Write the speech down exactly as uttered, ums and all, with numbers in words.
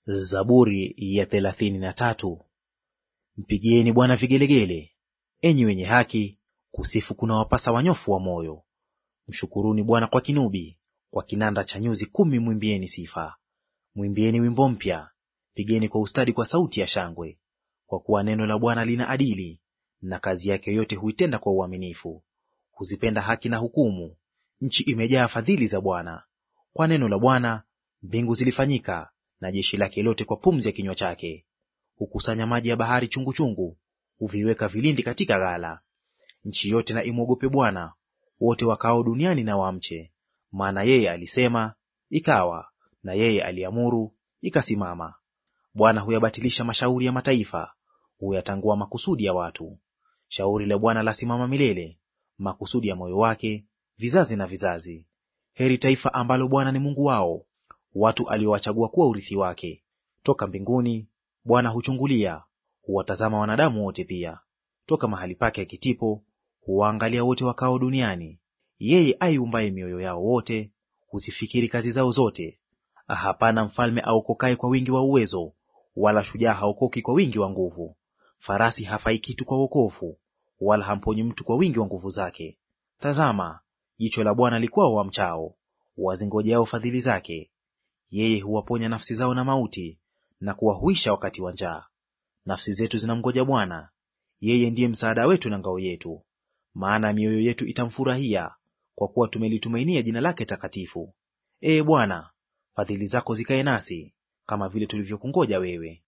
Zaburi ya thelathini na tatu. Mpigieni Bwana vigelegele, enyi wenye haki; kusifu kuna wapasa wanyofu wa moyo. Mshukuruni Bwana kwa kinubi, kwa kinanda cha nyuzi kumi mwimbieni sifa. Mwimbieni wimbo mpya, pigeni kwa ustadi kwa sauti ya shangwe. Kwa kuwa neno la Bwana lina adili, na kazi yake yote huitenda kwa uaminifu. Huzipenda haki na hukumu, nchi imejaa fadhili za Bwana. Kwa neno la Bwana mbingu zilifanyika, na jeshi lake lote kwa pumzi ya kinywa chake. Hukusanya maji ya bahari chungu chungu, huviweka vilindi katika ghala. Nchi yote na imwogope Bwana, wote wakao duniani na wamche. Maana yeye alisema, ikawa; na yeye aliamuru, ikasimama. Bwana huyabatilisha mashauri ya mataifa, huyatangua makusudi ya watu. Shauri la Bwana lasimama milele, makusudi ya moyo wake vizazi na vizazi. Heri taifa ambalo Bwana ni Mungu wao, watu aliowachagua kuwa urithi wake. Toka mbinguni Bwana huchungulia, huwatazama wanadamu wote pia. Toka mahali pake akitipo huwaangalia wote wakao duniani. Yeye aiumbaye mioyo yao wote, huzifikiri kazi zao zote. Hapana mfalme aokokaye kwa wingi wa uwezo, wala shujaa haokoki kwa wingi wa nguvu. Farasi hafai kitu kwa wokovu, wala hamponyi mtu kwa wingi wa nguvu zake. Tazama, jicho la Bwana likwao wamchao, wazingojeao fadhili zake. Yeye huwaponya nafsi zao na mauti, na kuwahuisha wakati wa njaa. Nafsi zetu zinamngoja Bwana, yeye ndiye msaada wetu na ngao yetu. Maana mioyo yetu itamfurahia, kwa kuwa tumelitumainia jina lake takatifu. Ee Bwana, fadhili zako zikae nasi, kama vile tulivyokungoja wewe.